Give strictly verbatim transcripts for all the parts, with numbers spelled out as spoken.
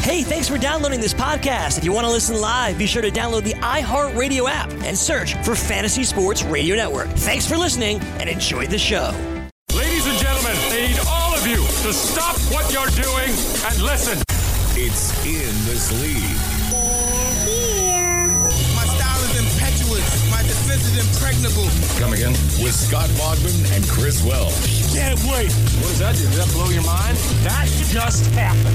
Hey, thanks for downloading this podcast. If you want to listen live, be sure to download the iHeartRadio app and search for Fantasy Sports Radio Network. Thanks for listening and enjoy the show. Ladies and gentlemen, I need all of you to stop what you're doing and listen. It's In This League. My style is impetuous. My defense is impregnable. Come again? With Scott Bogman and Chris Welch. Can't wait. What does that do? Did that blow your mind? That just happened.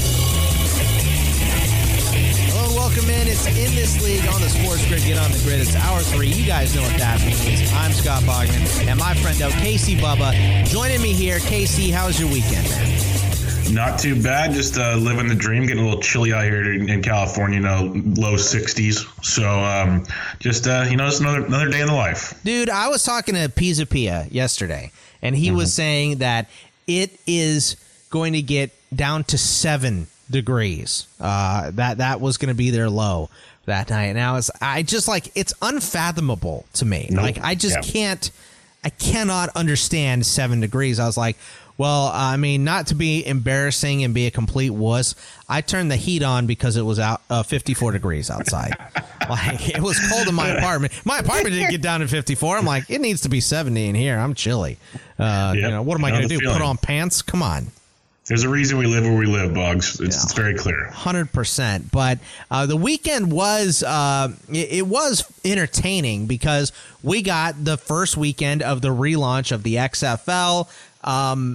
Hello and welcome in. It's In This League on the Sports Grid. Get on the grid. It's hour three. You guys know what that means. I'm Scott Bogman and my friend out, Casey Bubba, joining me here. Casey, how was your weekend, man? Not too bad. Just uh, living the dream. Getting a little chilly out here in, in California. You know, low sixties. So um, just uh, you know, it's another another day in the life. Dude, I was talking to Pizza Pia yesterday, and he mm-hmm. was saying that it is going to get down to seven degrees. Uh, that that was going to be their low that night. And I was, I just like, it's unfathomable to me. Nope. Like I just yeah. can't, I cannot understand seven degrees. I was like, well, I mean, not to be embarrassing and be a complete wuss, I turned the heat on because it was out uh, fifty-four degrees outside. Like it was cold in my apartment. My apartment didn't get down to fifty-four. I'm like, it needs to be seventy in here. I'm chilly. Uh, yep. You know, what am I going to do? Feeling. Put on pants? Come on. There's a reason we live where we live, Bugs. It's, yeah. it's very clear. one hundred percent. But uh, the weekend was uh, it, it was entertaining because we got the first weekend of the relaunch of the X F L. Um,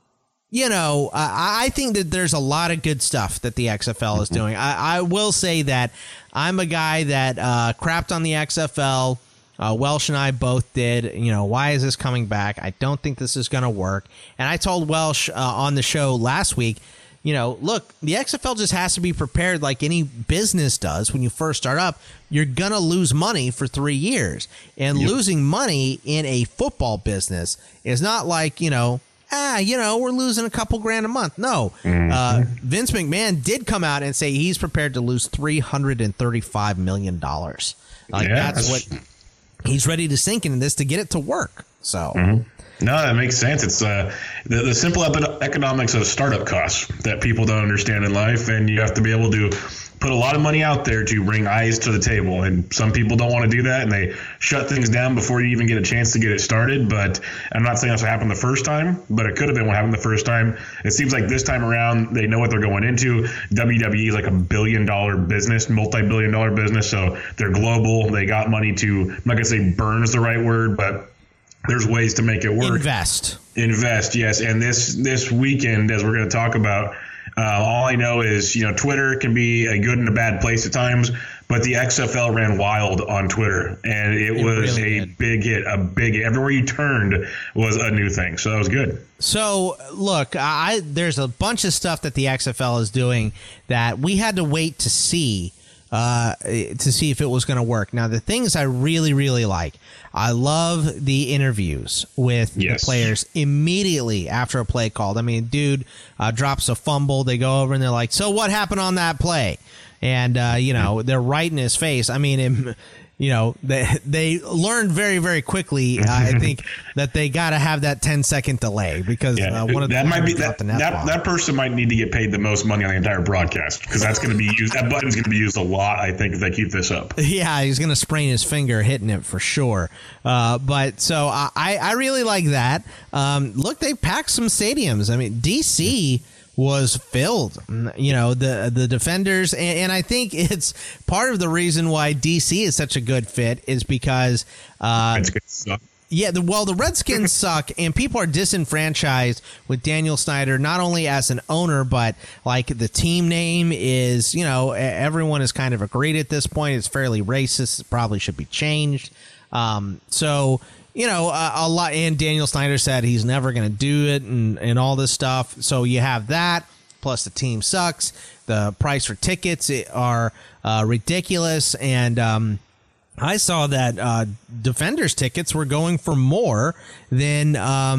you know, I, I think that there's a lot of good stuff that the X F L is doing. I, I will say that I'm a guy that uh, crapped on the X F L. Uh, Welsh and I both did. You know, why is this coming back? I don't think this is going to work. And I told Welsh uh, on the show last week, you know, look, the X F L just has to be prepared like any business does when you first start up. You're going to lose money for three years. And yep. losing money in a football business is not like, you know, ah, you know, we're losing a couple grand a month. No. Mm-hmm. Uh, Vince McMahon did come out and say he's prepared to lose three hundred thirty-five million dollars. Like, yeah, that's, that's what... He's ready to sink into this to get it to work. So, mm-hmm. no, that makes sense. It's uh, the, the simple economics of startup costs that people don't understand in life. And you have to be able to put a lot of money out there to bring eyes to the table. And some people don't want to do that. And they shut things down before you even get a chance to get it started. But I'm not saying that's what happened the first time, but it could have been what happened the first time. It seems like this time around, they know what they're going into. W W E is like a billion dollar business, multi-billion dollar business. So they're global. They got money to, I'm not going to say burn is the right word, but there's ways to make it work. Invest. Invest, yes. And this, this weekend, as we're going to talk about, Uh, all I know is, you know, Twitter can be a good and a bad place at times, but the X F L ran wild on Twitter, and it, it was really a did. big hit, a big hit. Everywhere you turned was a new thing, so that was good. So, look, I there's a bunch of stuff that the X F L is doing that we had to wait to see. Uh, to see if it was going to work. Now, the things I really, really like, I love the interviews with yes. the players immediately after a play called. I mean, dude uh, drops a fumble. They go over and they're like, so what happened on that play? And, uh, you know, they're right in his face. I mean, it, you know, they they learned very, very quickly, uh, I think, that they got to have that ten second delay because yeah. uh, one of the that might be that, that, that person might need to get paid the most money on the entire broadcast because that's going to be used. That button's going to be used a lot, I think, if they keep this up. Yeah, he's going to sprain his finger hitting it for sure. Uh, but so I, I really like that. Um, look, they packed some stadiums. I mean, D C was filled, you know, the the defenders. And, and I think it's part of the reason why D C is such a good fit is because, uh, yeah, the, well, the Redskins suck and people are disenfranchised with Daniel Snyder, not only as an owner, but like the team name is, you know, everyone has kind of agreed at this point. It's fairly racist. It probably should be changed. Um, so, you know, a, a lot, and Daniel Snyder said he's never going to do it and, and all this stuff. So you have that, plus the team sucks. The price for tickets are uh, ridiculous. And um, I saw that uh, Defenders tickets were going for more than, um,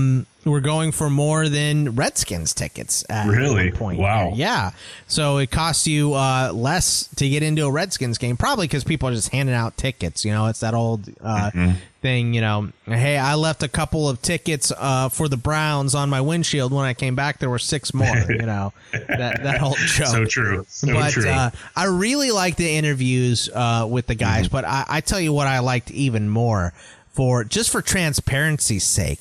were going for more than Redskins tickets at really? one point. Wow. Yeah. So it costs you uh, less to get into a Redskins game, probably because people are just handing out tickets. You know, it's that old uh, mm-hmm. thing, you know, hey, I left a couple of tickets uh, for the Browns on my windshield. When I came back, there were six more, you know, that, that whole joke. So true. So but true. Uh, I really like the interviews uh, with the guys, mm-hmm. but I, I tell you what I liked even more for just for transparency's sake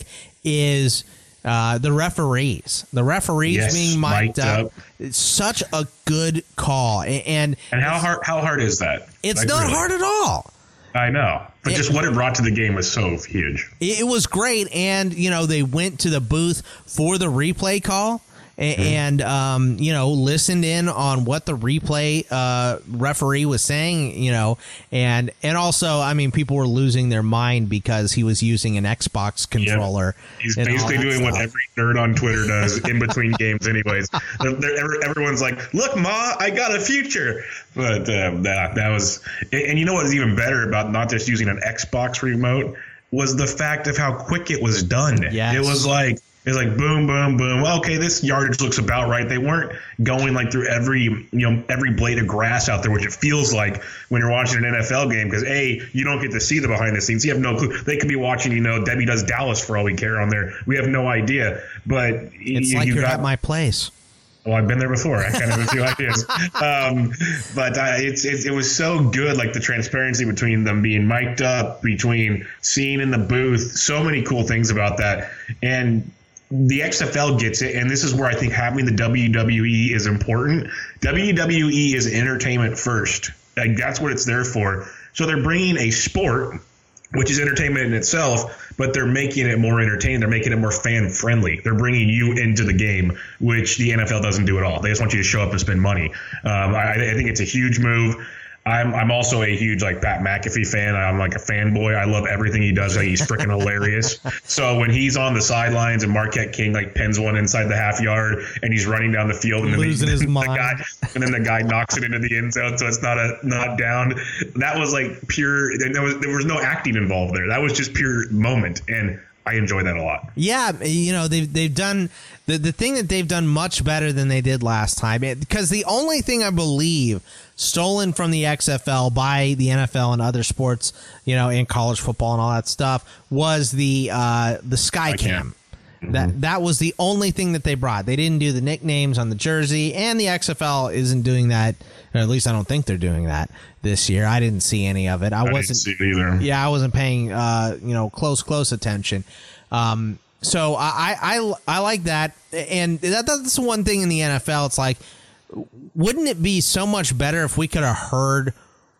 is uh, the referees. The referees yes, being mic'd, mic'd up. up. It's such a good call. And and how hard how hard is that? It's like, not really? hard at all. I know. But it, just what it brought to the game was so huge. It was great. And, you know, they went to the booth for the replay call. And, um, you know, listened in on what the replay uh, referee was saying, you know, and and also, I mean, people were losing their mind because he was using an Xbox controller. Yep. He's basically doing stuff. What every nerd on Twitter does in between games anyways. They're, they're, everyone's like, look, Ma, I got a future. But um, that, that was and, and you know what was even better about not just using an Xbox remote was the fact of how quick it was done. Yes. It was like. It's like boom, boom, boom. Okay, this yardage looks about right. They weren't going like through every, you know, every blade of grass out there, which it feels like when you're watching an N F L game. Because A, you don't get to see the behind the scenes. You have no clue. They could be watching, you know, Debbie Does Dallas for all we care on there. We have no idea. But it's you, like you you're got, at my place. Well, I've been there before. I kind of have a few ideas. Um, but uh, it's, it's it was so good, like the transparency between them being mic'd up, between seeing in the booth, so many cool things about that. And the X F L gets it, and this is where I think having the W W E is important. W W E is entertainment first. Like, that's what it's there for. So they're bringing a sport, which is entertainment in itself, but they're making it more entertaining. They're making it more fan-friendly. They're bringing you into the game, which the N F L doesn't do at all. They just want you to show up and spend money. Um, I, I think it's a huge move. I'm I'm also a huge like Pat McAfee fan. I'm like a fanboy. I love everything he does. Like, he's freaking hilarious. So when he's on the sidelines and Marquette King like pins one inside the half yard and he's running down the field and then losing the, his the mind. guy and then the guy knocks it into the end zone so it's not a not down. That was like pure. There was there was no acting involved there. That was just pure moment, and I enjoy that a lot. Yeah, you know, they've they've done the the thing that they've done much better than they did last time. It, because the only thing I believe stolen from the X F L by the N F L and other sports, you know, in college football and all that stuff, was the uh, the Sky Cam. Mm-hmm. That that was the only thing that they brought. They didn't do the nicknames on the jersey, and the X F L isn't doing that. Or at least I don't think they're doing that this year. I didn't see any of it. I, I wasn't didn't see it either. Yeah, I wasn't paying uh, you know, close close attention. Um, so I, I I like that, and that, that's one thing in the N F L. It's like, wouldn't it be so much better if we could have heard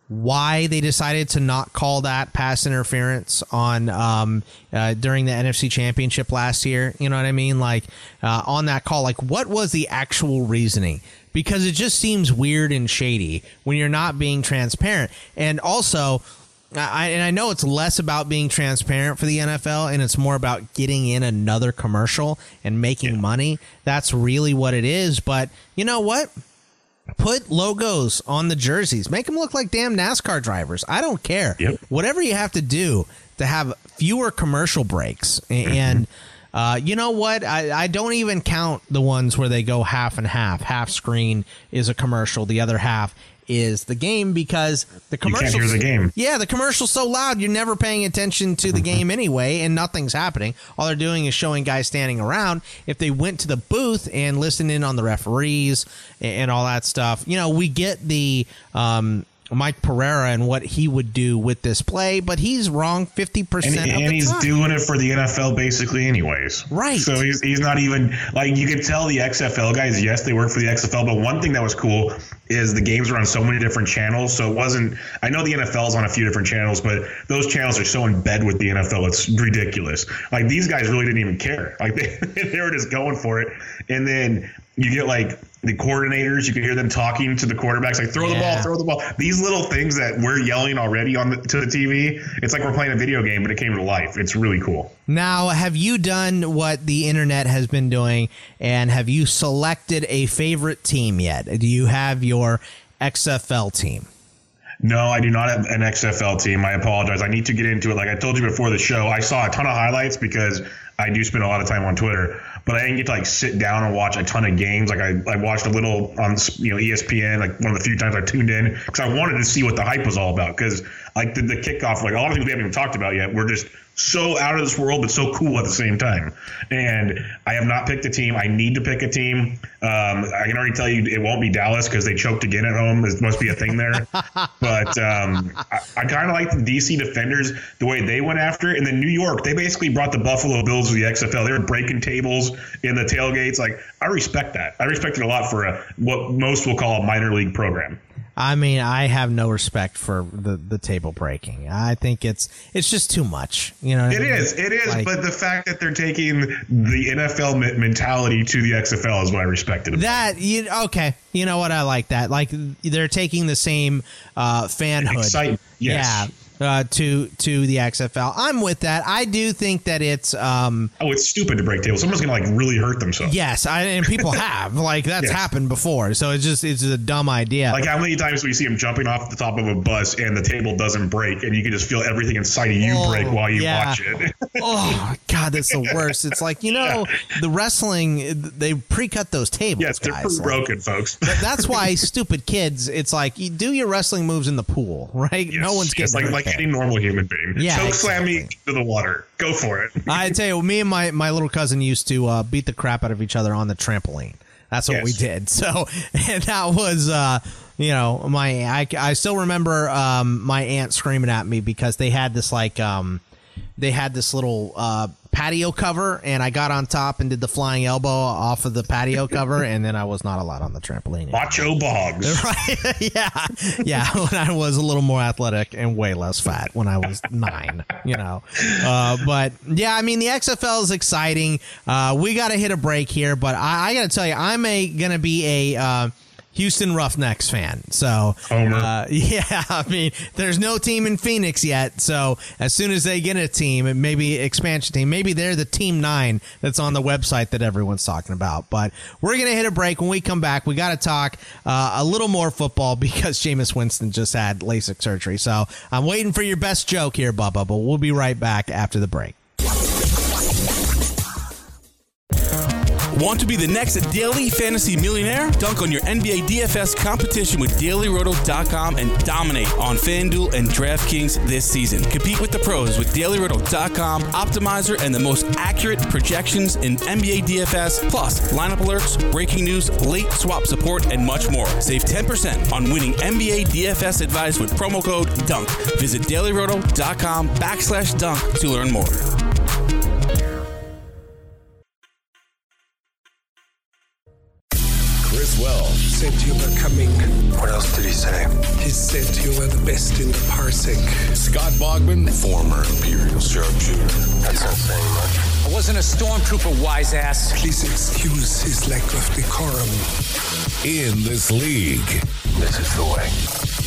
why they decided to not call that pass interference on um, uh, during the N F C Championship last year? You know what I mean? Like uh, on that call, like what was the actual reasoning? Because it just seems weird and shady when you're not being transparent. And also, I, and I know it's less about being transparent for the N F L and it's more about getting in another commercial and making yeah. money. That's really what it is. But you know what? Put logos on the jerseys. Make them look like damn NASCAR drivers. I don't care. Yep. Whatever you have to do to have fewer commercial breaks. And uh, you know what? I, I don't even count the ones where they go half and half. Half screen is a commercial. The other half is the game, because the commercial. You can't hear the game. Yeah, the commercial's so loud you're never paying attention to the game anyway, and nothing's happening. All they're doing is showing guys standing around. If they went to the booth and listened in on the referees and all that stuff, you know, we get the um, Mike Pereira and what he would do with this play, but he's wrong fifty percent and, of and the he's time. doing it for the N F L basically anyways. Right. So he's, he's not even, like, you can tell the X F L guys, yes, they work for the X F L, but one thing that was cool is the games were on so many different channels. So it wasn't, I know the N F L is on a few different channels, but those channels are so in bed with the N F L, it's ridiculous. Like, these guys really didn't even care. Like, they, they were just going for it. And then you get, like, the coordinators, you can hear them talking to the quarterbacks, like, throw yeah. the ball, throw the ball. These little things that we're yelling already on the, to the T V, it's like we're playing a video game, but it came to life. It's really cool. Now, have you done what the internet has been doing, and have you selected a favorite team yet? Do you have your X F L team? No, I do not have an X F L team. I apologize. I need to get into it. Like I told you before the show, I saw a ton of highlights because I do spend a lot of time on Twitter, but I didn't get to like sit down and watch a ton of games. Like I, I watched a little on, you know, E S P N, like one of the few times I tuned in because I wanted to see what the hype was all about. Because like the, the kickoff, like a lot of things we haven't even talked about yet, we're just so out of this world, but so cool at the same time. And I have not picked a team. I need to pick a team. Um, I can already tell you it won't be Dallas because they choked again at home. There must be a thing there. But um, I, I kind of like the D C Defenders, the way they went after it. And then New York, they basically brought the Buffalo Bills to the X F L. They were breaking tables in the tailgates. Like, I respect that. I respect it a lot for a, what most will call a minor league program. I mean, I have no respect for the, the table breaking. I think it's it's just too much. You know, what it I mean? is, it is. Like, but the fact that they're taking the N F L mentality to the X F L is what I respected. That you okay? You know what? I like that. Like they're taking the same uh, fanhood, Excite, yes. yeah, uh, to to the X F L. I'm with that. I do think that it's um, oh, it's stupid to break tables. Someone's gonna like really hurt themselves. Yes, I, and people have like that's yes. happened before. So it's just it's just a dumb idea. Like how many times we see him jumping off the top of a bus and the table doesn't break, and you can just feel everything inside of you oh, break while you yeah. watch it. Oh God, that's the worst. It's like, you know, yeah. the wrestling, they pre-cut those tables. Yes, they're guys. broken, like, folks. That's why stupid kids. It's like you do your wrestling moves in the pool, right? Yes, no one's getting yes, like hurt like there. any normal human being. Yeah, choke exactly. slam me to the water. Go for it. I tell you, me and my my little cousin used to uh, beat the crap out of each other on the trampoline. That's what yes. we did. So, and that was, uh, you know, my I, I still remember um, my aunt screaming at me because they had this like um, they had this little uh, patio cover, and I got on top and did the flying elbow off of the patio cover, and then I was not allowed on the trampoline anymore. Macho Boggs. Right? yeah. Yeah. When I was a little more athletic and way less fat when I was nine, you know. Uh, but yeah, I mean, the X F L is exciting. Uh, we got to hit a break here, but I, I got to tell you, I'm a going to be a uh, Houston Roughnecks fan. So, uh, yeah, I mean, there's no team in Phoenix yet. So as soon as they get a team, maybe expansion team, maybe they're the team nine that's on the website that everyone's talking about. But we're going to hit a break. When we come back, we got to talk uh, a little more football because Jameis Winston just had LASIK surgery. So I'm waiting for your best joke here, Bubba, but we'll be right back after the break. Want to be the next daily fantasy millionaire? Dunk on your N B A D F S competition with Daily Roto dot com and dominate on FanDuel and DraftKings this season. Compete with the pros with Daily Roto dot com, Optimizer, and the most accurate projections in N B A D F S, plus lineup alerts, breaking news, late swap support, and much more. Save ten percent on winning N B A D F S advice with promo code DUNK. Visit Daily Roto dot com backslash dunk to learn more. Chris Wells. Said you were coming. What else did he say? He said you were the best in the parsec. Scott Bogman. Former Imperial sharpshooter. That's not saying much. I wasn't a stormtrooper, wise ass. Please excuse his lack of decorum. In this league. This is the way.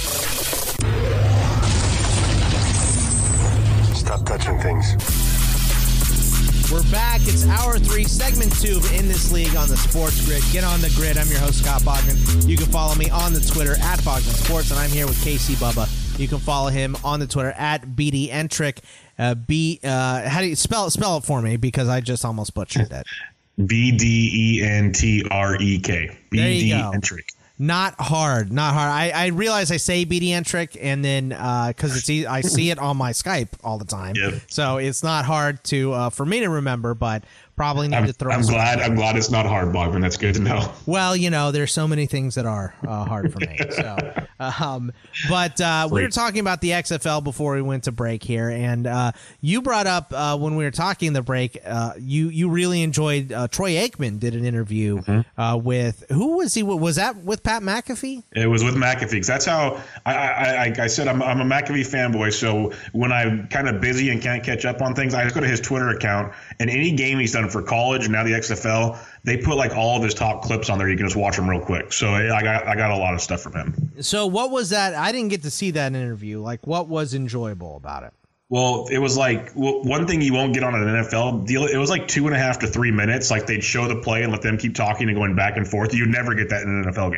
Stop touching things. We're back. It's hour three, segment two of In This League on the Sports Grid. Get on the grid. I'm your host, Scott Bogman. You can follow me on the Twitter at Bogman Sports, and I'm here with K C Bubba. You can follow him on the Twitter at B D Entrick. Uh, B. Uh, how do you spell it? Spell it for me because I just almost butchered that. B D E N T R E K. B D Entrick. Not hard, not hard. I, I realize I say B D Entrick, and then because uh, it's e- I see it on my Skype all the time, yep. So it's not hard to uh, for me to remember. But probably need I'm, to throw. I'm glad. I'm glad it's not hard, Bogman. That's good to know. Well, you know, there's so many things that are uh, hard for me. So, um, but uh, we were talking about the X F L before we went to break here, and uh, you brought up uh, when we were talking the break. Uh, you you really enjoyed uh, Troy Aikman did an interview mm-hmm. uh, with who was he? Was that with Pat McAfee? It was with McAfee. Because that's how I, I, I, I said I'm, I'm a McAfee fanboy. So when I'm kind of busy and can't catch up on things, I just go to his Twitter account, and any game he's done for college and now the X F L, they put like all of his top clips on there. You can just watch them real quick. So I got I got a lot of stuff from him. So what was that? I didn't get to see that interview. Like, what was enjoyable about it? Well, it was like well, one thing you won't get on an N F L deal. It was like two and a half to three minutes. Like they'd show the play and let them keep talking and going back and forth. You'd never get that in an N F L game.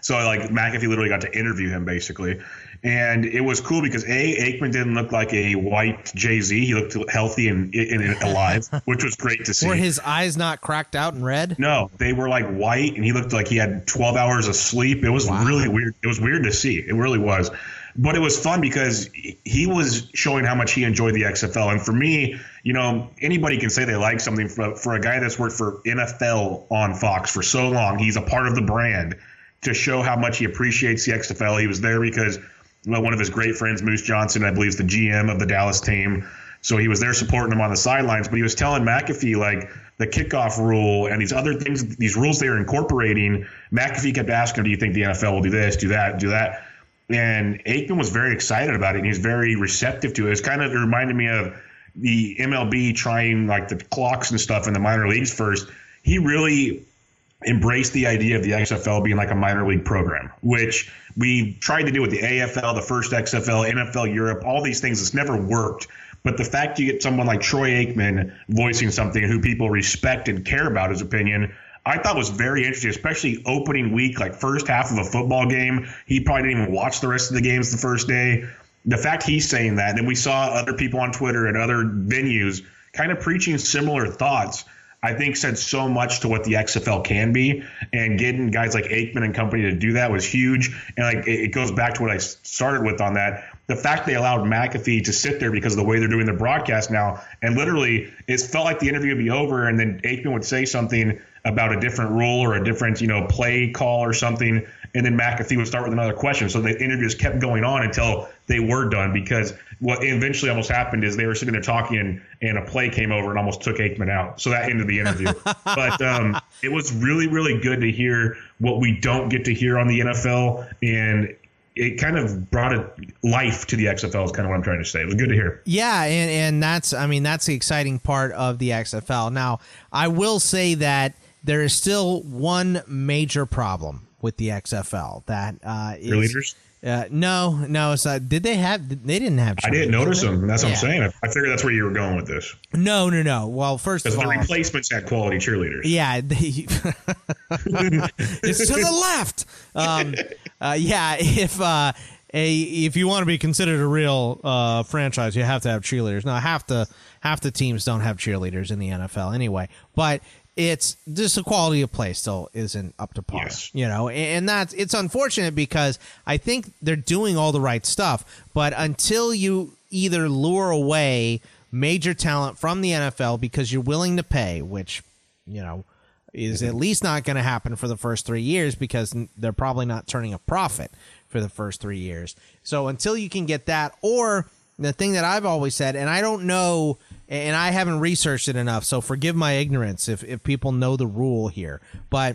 So like McAfee literally got to interview him basically. And it was cool because A, Aikman didn't look like a white Jay-Z. He looked healthy and, and, and alive, which was great to see. Were his eyes not cracked out and red? No, they were like white, and he looked like he had twelve hours of sleep. It was wow. really weird. It was weird to see. It really was. But it was fun because he was showing how much he enjoyed the X F L. And for me, you know, anybody can say they like something. For, for a guy that's worked for N F L on Fox for so long, he's a part of the brand, to show how much he appreciates the X F L. He was there because well, one of his great friends, Moose Johnson, I believe, is the G M of the Dallas team. So he was there supporting him on the sidelines. But he was telling McAfee, like, the kickoff rule and these other things, these rules they were incorporating. McAfee kept asking him, do you think the N F L will do this, do that, do that? And Aikman was very excited about it, and he was very receptive to it. It was kind of, it reminded me of the M L B trying, like, the clocks and stuff in the minor leagues first. He really embraced the idea of the X F L being like a minor league program, which we tried to do with the A F L, the first X F L, N F L Europe, all these things. It's never worked. But the fact you get someone like Troy Aikman voicing something who people respect and care about his opinion, I thought was very interesting, especially opening week, like first half of a football game. He probably didn't even watch the rest of the games the first day. The fact he's saying that, and we saw other people on Twitter and other venues kind of preaching similar thoughts, I think said so much to what the X F L can be, and getting guys like Aikman and company to do that was huge. And like it goes back to what I started with on that. The fact they allowed McAfee to sit there because of the way they're doing their broadcast now, and literally it felt like the interview would be over, and then Aikman would say something about a different rule or a different, you know, play call or something, and then McAfee would start with another question. So the interviews kept going on until they were done, because what eventually almost happened is they were sitting there talking and, and a play came over and almost took Aikman out. So that ended the interview. But um, it was really, really good to hear what we don't get to hear on the N F L, and it kind of brought a life to the X F L is kind of what I'm trying to say. It was good to hear. Yeah, and, and that's, I mean, that's the exciting part of the X F L. Now, I will say that there is still one major problem with the X F L. That uh, is, cheerleaders? Uh, no, no. It's not, did they have? They didn't have. I didn't notice them. That's what yeah. I'm saying. I, I figured that's where you were going with this. No, no, no. Well, first of all, all, the replacements had quality cheerleaders. Yeah, they, it's to the left. Um, uh, yeah, if uh, a if you want to be considered a real uh, franchise, you have to have cheerleaders. Now, half the half the teams don't have cheerleaders in the N F L anyway, but it's just the quality of play still isn't up to par, yes. you know, and that's, it's unfortunate because I think they're doing all the right stuff, but until you either lure away major talent from the N F L because you're willing to pay, which, you know, is at least not going to happen for the first three years because they're probably not turning a profit for the first three years. So until you can get that, or the thing that I've always said, and I don't know, and I haven't researched it enough, so forgive my ignorance if, if people know the rule here, but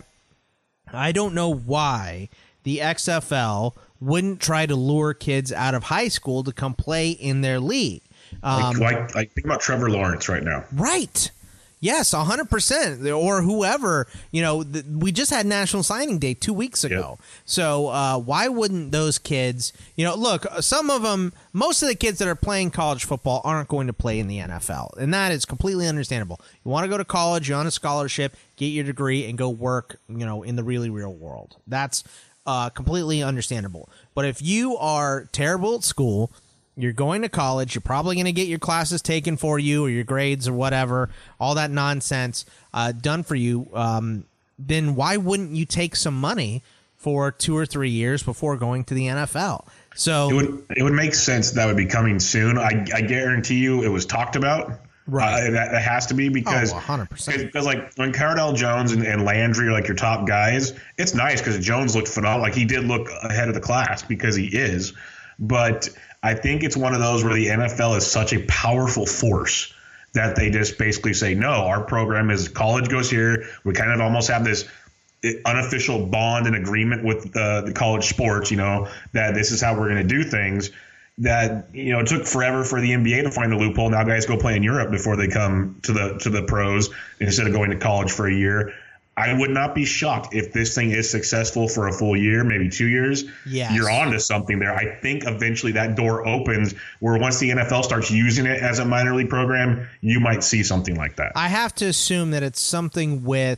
I don't know why the X F L wouldn't try to lure kids out of high school to come play in their league. Um, like, like, like think about Trevor Lawrence right now. Right. Yes, one hundred percent, or whoever. You know, the, we just had National Signing Day two weeks ago. Yep. So uh, why wouldn't those kids, you know, look, some of them, most of the kids that are playing college football aren't going to play in the N F L. And that is completely understandable. You want to go to college, you're on a scholarship, get your degree, and go work, you know, in the really real world. That's uh, completely understandable. But if you are terrible at school, you're going to college, you're probably going to get your classes taken for you or your grades or whatever, all that nonsense uh, done for you, um, then why wouldn't you take some money for two or three years before going to the N F L? So it would it would make sense that would be coming soon. I, I guarantee you it was talked about. Right. Uh, that, that has to be because, oh, one hundred percent. Because like when Cardell Jones and, and Landry are like your top guys, it's nice because Jones looked phenomenal. Like he did look ahead of the class because he is. But I think it's one of those where the N F L is such a powerful force that they just basically say, no, our program is college goes here. We kind of almost have this unofficial bond and agreement with the, the college sports, you know, that this is how we're going to do things. That, you know, it took forever for the N B A to find the loophole. Now guys go play in Europe before they come to the to the pros instead of going to college for a year. I would not be shocked if this thing is successful for a full year, maybe two years. Yes. You're on to something there. I think eventually that door opens where once the N F L starts using it as a minor league program, you might see something like that. I have to assume that it's something with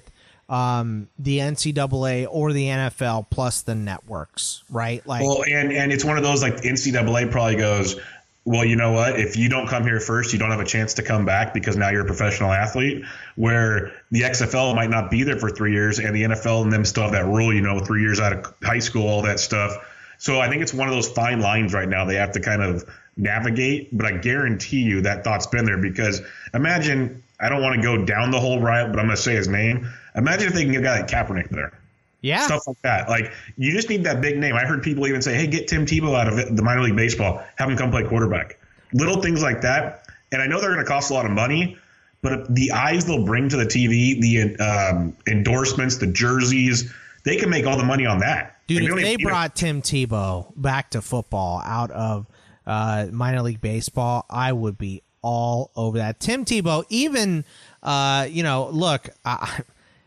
um, the N C double A or the N F L plus the networks, right? Like, well, and and it's one of those, like, N C double A probably goes, well, you know what? If you don't come here first, you don't have a chance to come back because now you're a professional athlete. Where the X F L might not be there for three years, and the N F L and them still have that rule, you know, three years out of high school, all that stuff. So I think it's one of those fine lines right now they have to kind of navigate. But I guarantee you that thought's been there, because imagine, I don't want to go down the whole route, but I'm going to say his name. Imagine if they can get a guy like Kaepernick there. Yeah. Stuff like that. Like, you just need that big name. I heard people even say, hey, get Tim Tebow out of it, the minor league baseball. Have him come play quarterback. Little things like that. And I know they're going to cost a lot of money, but the eyes they'll bring to the T V, the um, endorsements, the jerseys, they can make all the money on that. Dude, if they brought Tim Tebow back to football out of uh, minor league baseball, I would be all over that. Tim Tebow, even, uh, you know, look, I,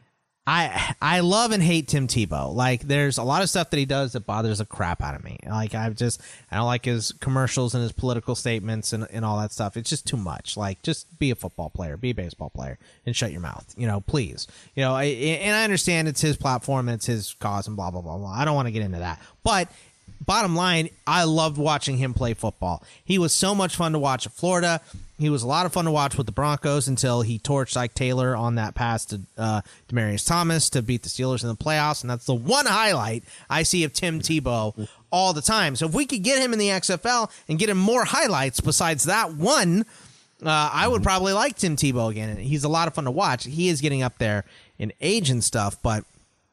I I love and hate Tim Tebow. Like, there's a lot of stuff that he does that bothers the crap out of me. Like, I've just, I don't like his commercials and his political statements and, and all that stuff. It's just too much. Like, just be a football player, be a baseball player, and shut your mouth, you know, please. You know, I, and I understand it's his platform and it's his cause and blah, blah, blah, blah. I don't want to get into that. But bottom line, I loved watching him play football. He was so much fun to watch at Florida. He was a lot of fun to watch with the Broncos until he torched Ike Taylor on that pass to uh, Demaryius Thomas to beat the Steelers in the playoffs, and that's the one highlight I see of Tim Tebow all the time. So if we could get him in the X F L and get him more highlights besides that one, uh, I would probably like Tim Tebow again. And he's a lot of fun to watch. He is getting up there in age and stuff, but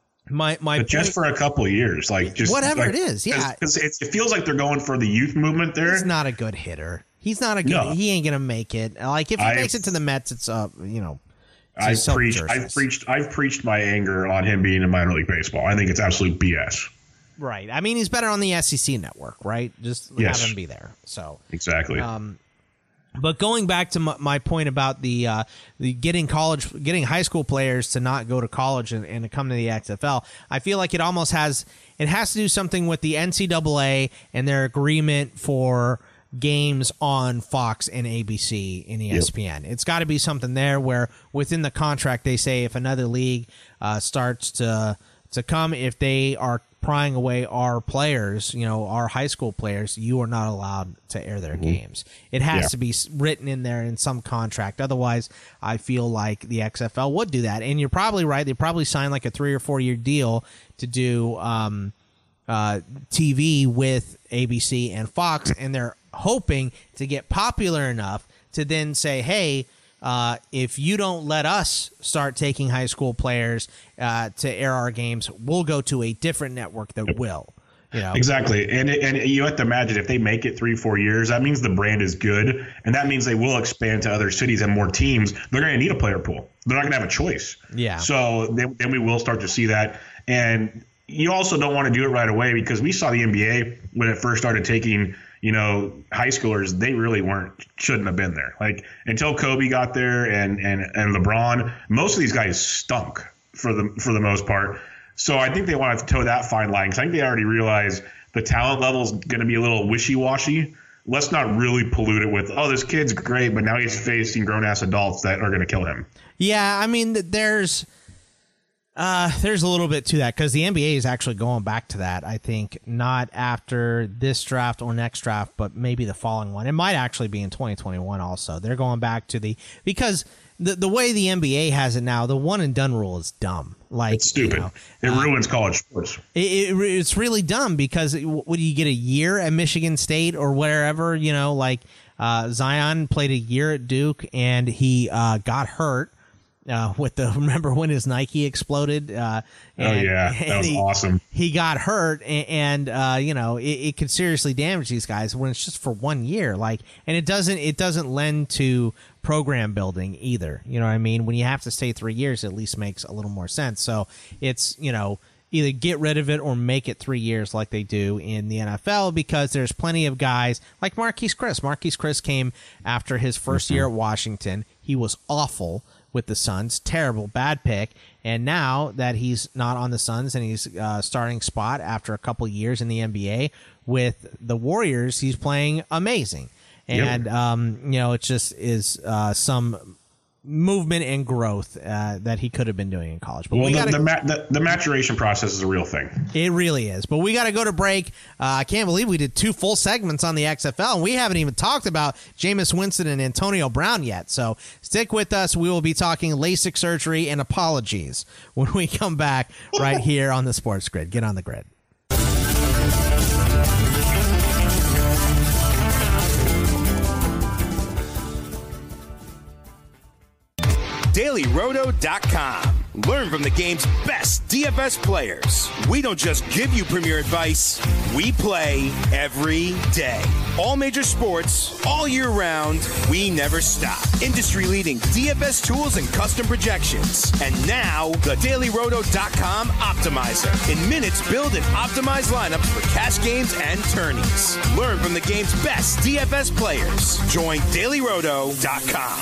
my my but just point, for a couple of years, like just whatever like, it is, yeah. Cause, cause it, it feels like they're going for the youth movement there. He's not a good hitter. He's not a good. No. He ain't gonna make it. Like, if he I've, makes it to the Mets, it's uh, you know. I've preached. I've preached. I've preached my anger on him being in minor league baseball. I think it's absolute B S. Right. I mean, he's better on the S E C network, right? Just yes. have him be there. So exactly. Um, but going back to my, my point about the uh, the getting college, getting high school players to not go to college and, and to come to the X F L, I feel like it almost has it has to do something with the N C double A and their agreement for games on Fox and A B C and E S P N. Yep. It's got to be something there where within the contract they say if another league uh, starts to to come, if they are prying away our players, you know, our high school players, you are not allowed to air their mm-hmm. games. It has yeah. to be written in there in some contract. Otherwise, I feel like the X F L would do that. And you're probably right. They probably signed like a three or four year deal to do um, uh, T V with A B C and Fox, and they're hoping to get popular enough to then say, hey, uh, if you don't let us start taking high school players uh, to air our games, we'll go to a different network that will. You know? Exactly. And and you have to imagine if they make it three, four years, that means the brand is good. And that means they will expand to other cities and more teams. They're going to need a player pool. They're not going to have a choice. Yeah. So then, then we will start to see that. And you also don't want to do it right away, because we saw the N B A when it first started taking, you know, high schoolers, they really weren't, shouldn't have been there. Like, until Kobe got there and, and, and LeBron, most of these guys stunk for the, for the most part. So I think they want to toe that fine line, because I think they already realize the talent level is going to be a little wishy-washy. Let's not really pollute it with, oh, this kid's great, but now he's facing grown-ass adults that are going to kill him. Yeah, I mean, there's uh, there's a little bit to that, because the N B A is actually going back to that, I think, not after this draft or next draft, but maybe the following one. It might actually be in twenty twenty-one also. They're going back to the – because the the way the N B A has it now, the one-and-done rule is dumb. Like, it's stupid. You know, it uh, ruins college sports. It, it, it's really dumb, because what do you get, a year at Michigan State or wherever? You know, like uh, Zion played a year at Duke, and he uh, got hurt. Uh, with the remember when his Nike exploded? Uh, and, oh yeah, that was he, awesome. He got hurt, and, and uh, you know it, it could seriously damage these guys when it's just for one year. Like, and it doesn't it doesn't lend to program building either. You know what I mean? When you have to stay three years, it at least makes a little more sense. So it's, you know, either get rid of it or make it three years like they do in the N F L, because there's plenty of guys like Marquise Chris. Marquise Chris came after his first mm-hmm. year at Washington. He was awful with the Suns, terrible, bad pick, and now that he's not on the Suns and he's uh, starting spot after a couple years in the N B A with the Warriors, he's playing amazing. And, yep. um, you know, it just is uh, some movement and growth uh, that he could have been doing in college. But well, we the, gotta, the, ma- the, the maturation process is a real thing. It really is. But we got to go to break. Uh, I can't believe we did two full segments on the X F L, and we haven't even talked about Jameis Winston and Antonio Brown yet. So stick with us. We will be talking LASIK surgery and apologies when we come back right here on the Sports Grid. Get on the grid. Daily Roto dot com. Learn from the game's best D F S players. We don't just give you premier advice, we play every day. All major sports, all year round, we never stop. Industry-leading D F S tools and custom projections. And now, the Daily Roto dot com Optimizer. In minutes, build and optimize lineups for cash games and tourneys. Learn from the game's best D F S players. Join Daily Roto dot com.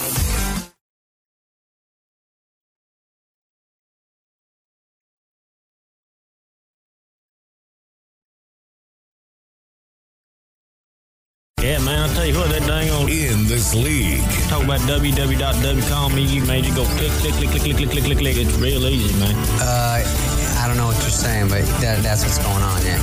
Yeah, man, I'll tell you what, that dang old... In this league. Talk about w w w dot w com me, you man, you go click, click, click, click, click, click, click, click, click. It's real easy, man. Uh, I don't know what you're saying, but that, that's what's going on, yeah.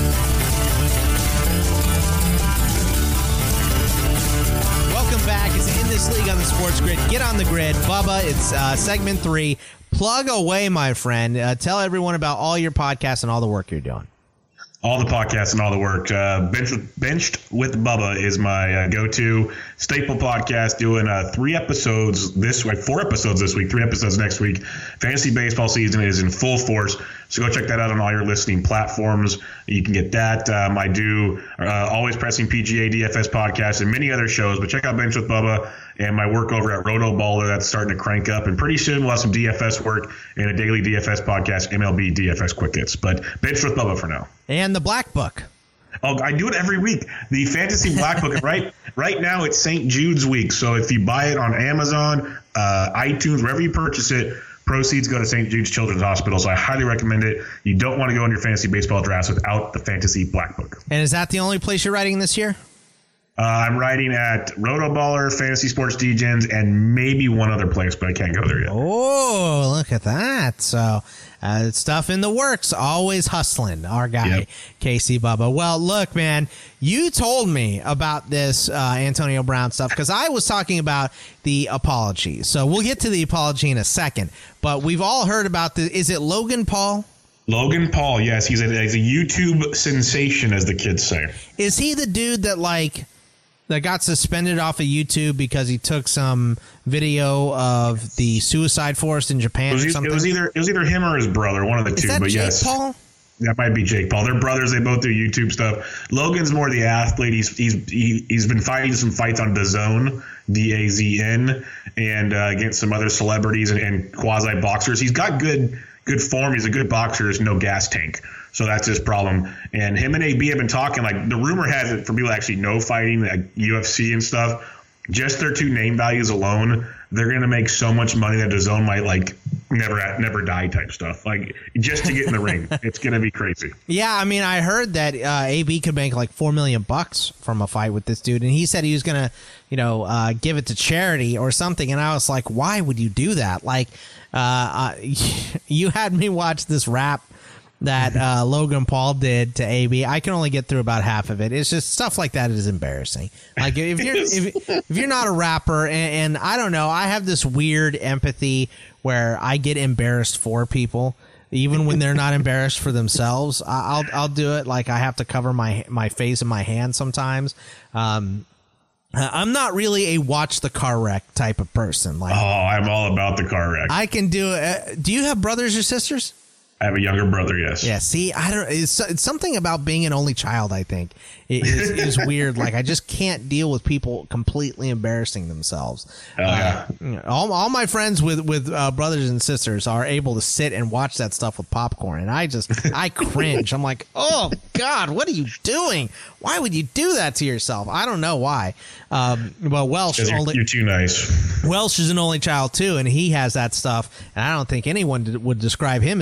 Welcome back. It's In This League on the Sports Grid. Get on the grid. Bubba, it's uh, segment three. Plug away, my friend. Uh, tell everyone about all your podcasts and all the work you're doing. All the podcasts and all the work. Uh, Benched, Benched with Bubba is my uh, go-to staple podcast, doing uh, three episodes this week, four episodes this week, three episodes next week. Fantasy baseball season is in full force, so go check that out on all your listening platforms. You can get that. Um, I do uh, Always Pressing P G A D F S podcast and many other shows, but check out Benched with Bubba and my work over at Roto Baller. That's starting to crank up, and pretty soon we'll have some D F S work and a daily D F S podcast, M L B D F S Quick Hits. But Benched with Bubba for now. And the Black Book. Oh, I do it every week. The Fantasy Black Book. right right now it's Saint Jude's week. So if you buy it on Amazon, uh, iTunes, wherever you purchase it, proceeds go to Saint Jude's Children's Hospital. So I highly recommend it. You don't want to go on your fantasy baseball drafts without the Fantasy Black Book. And is that the only place you're writing this year? Uh, I'm writing at Roto Baller, Fantasy Sports Degens, and maybe one other place, but I can't go there yet. Oh, look at that. So uh, stuff in the works, always hustling, our guy, yep. K C Bubba. Well, look, man, you told me about this uh, Antonio Brown stuff because I was talking about the apology. So we'll get to the apology in a second, but we've all heard about the, is it Logan Paul? Logan Paul, yes. He's a, he's a YouTube sensation, as the kids say. Is he the dude that, like, that got suspended off of YouTube because he took some video of the suicide forest in Japan it was, or something? It was either it was either him or his brother, one of the Is two. that but Jake yes, Paul? That might be Jake Paul. They're brothers. They both do YouTube stuff. Logan's more the athlete. He's he's he, he's been fighting some fights on DAZN, D A Z N, and uh, against some other celebrities and, and quasi boxers. He's got good good form. He's a good boxer. There's no gas tank. So that's his problem. And him and A B have been talking, like, the rumor has it, for people that actually know fighting, like U F C and stuff, just their two name values alone, they're going to make so much money that DAZN might, like, never never die type stuff. Like, just to get in the ring, it's going to be crazy. Yeah, I mean, I heard that uh, A B could make like four million bucks from a fight with this dude, and he said he was going to, you know, uh, give it to charity or something. And I was like, why would you do that? Like, uh, uh, you had me watch this rap that uh, Logan Paul did to A B. I can only get through about half of it. It's just stuff like that is embarrassing. Like, if you're if, if you're not a rapper, and, and I don't know, I have this weird empathy where I get embarrassed for people, even when they're not embarrassed for themselves. I'll I'll do it. Like, I have to cover my my face and my hands sometimes. Um, I'm not really a watch the car wreck type of person. Like, oh, I'm all about the car wreck. I can do it. Do you have brothers or sisters? I have a younger brother, yes. Yeah, see, I don't. It's, it's something about being an only child, I think, is, is weird. Like, I just can't deal with people completely embarrassing themselves. Oh, yeah. Uh, all, all my friends with with uh, brothers and sisters are able to sit and watch that stuff with popcorn, and I just I cringe. I'm like, oh God, what are you doing? Why would you do that to yourself? I don't know why. Um, well, Welsh you're, only, you're too nice. Welsh is an only child too, and he has that stuff, and I don't think anyone would describe him as too nice.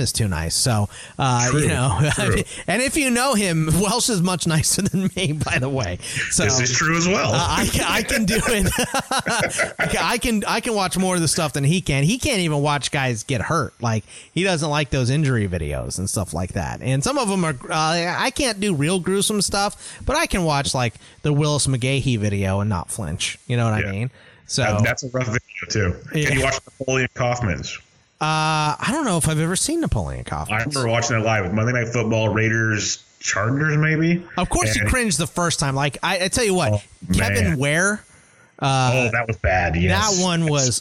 nice. So, uh, you know, and if you know him, Welsh is much nicer than me, by the way. So this is true as well. uh, I, can, I can do it. I can I can watch more of the stuff than he can. He can't even watch guys get hurt. Like, he doesn't like those injury videos and stuff like that. And some of them are, uh, I can't do real gruesome stuff, but I can watch like the Willis McGahee video and not flinch. You know what yeah. I mean? So uh, that's a rough video too. Yeah. Can you watch Napoleon Kaufman's? Uh, I don't know if I've ever seen Napoleon Kaufman. I remember watching it live with Monday Night Football, Raiders, Chargers, maybe. Of course, and you cringed the first time. Like, I, I tell you what, oh, Kevin man. Ware. Uh, oh, that was bad. Yes. That one was,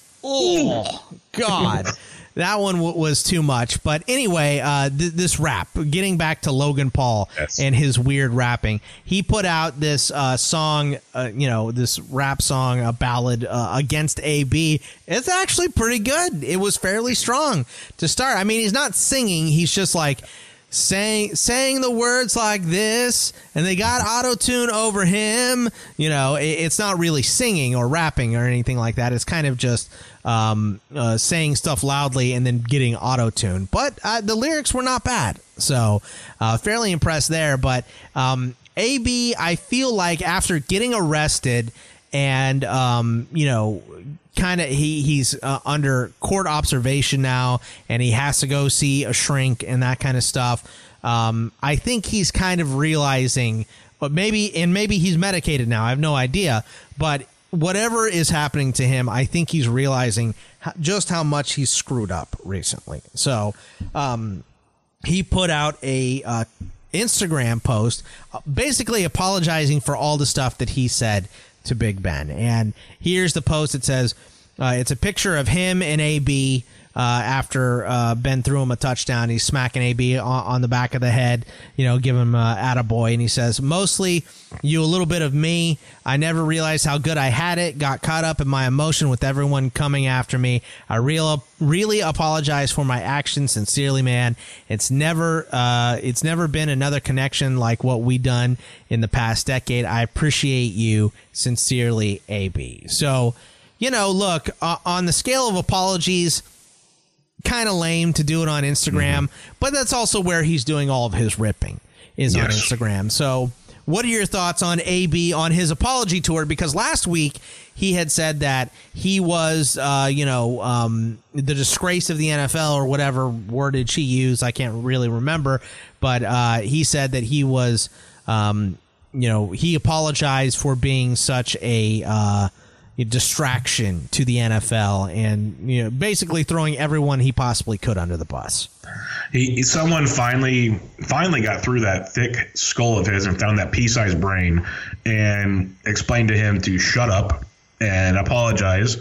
oh, God. That one w- was too much. But anyway, uh, th- this rap, getting back to Logan Paul yes. and his weird rapping, he put out this uh, song, uh, you know, this rap song, a ballad uh, against A B. It's actually pretty good. It was fairly strong to start. I mean, he's not singing. He's just like saying saying the words like this, and they got auto-tune over him. You know, it, it's not really singing or rapping or anything like that. It's kind of just um, uh, saying stuff loudly and then getting auto-tune. But uh, the lyrics were not bad, so uh, fairly impressed there. But um, A B, I feel like after getting arrested and, um, you know, kind of he he's uh, under court observation now, and he has to go see a shrink and that kind of stuff. Um, I think he's kind of realizing, but maybe and maybe he's medicated now. I have no idea, but whatever is happening to him, I think he's realizing just how much he's screwed up recently. So um, he put out a uh, Instagram post basically apologizing for all the stuff that he said to Big Ben. And here's the post. It says, uh, it's a picture of him and A B uh, after uh, Ben threw him a touchdown. He's smacking A B on, on the back of the head, you know, give him uh, attaboy. And he says, mostly you, a little bit of me. I never realized how good I had it. Got caught up in my emotion with everyone coming after me. I real, really apologize for my actions. Sincerely, man. It's never, uh, it's never been another connection like what we done in the past decade. I appreciate you. Sincerely, A B. So, you know, look, uh, on the scale of apologies, kind of lame to do it on Instagram, mm-hmm. but that's also where he's doing all of his ripping is yes. on Instagram. So what are your thoughts on A B on his apology tour? Because last week he had said that he was, uh, you know, um, the disgrace of the N F L or whatever wordage he used. I can't really remember, but uh, he said that he was, um, you know, he apologized for being such a uh, distraction to the N F L and, you know, basically throwing everyone he possibly could under the bus. He, someone finally finally got through that thick skull of his and found that pea-sized brain and explained to him to shut up and apologize.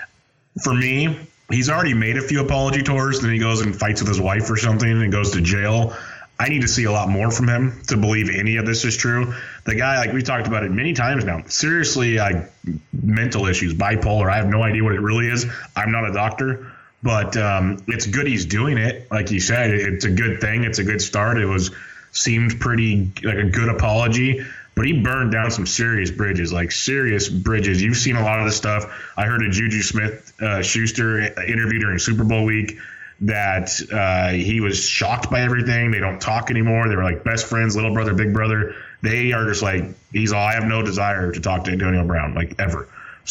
For me, he's already made a few apology tours, then he goes and fights with his wife or something and goes to jail. I need to see a lot more from him to believe any of this is true. The guy, like we talked about it many times now, seriously, like mental issues, bipolar. I have no idea what it really is. I'm not a doctor, but um, it's good he's doing it. Like you said, it's a good thing. It's a good start. It was seemed pretty like a good apology, but he burned down some serious bridges, like serious bridges. You've seen a lot of the stuff. I heard a Juju Smith uh, Schuster interview during Super Bowl week that uh, he was shocked by everything. They don't talk anymore. They were like best friends, little brother, big brother. They are just like, he's all, I have no desire to talk to Antonio Brown, like ever.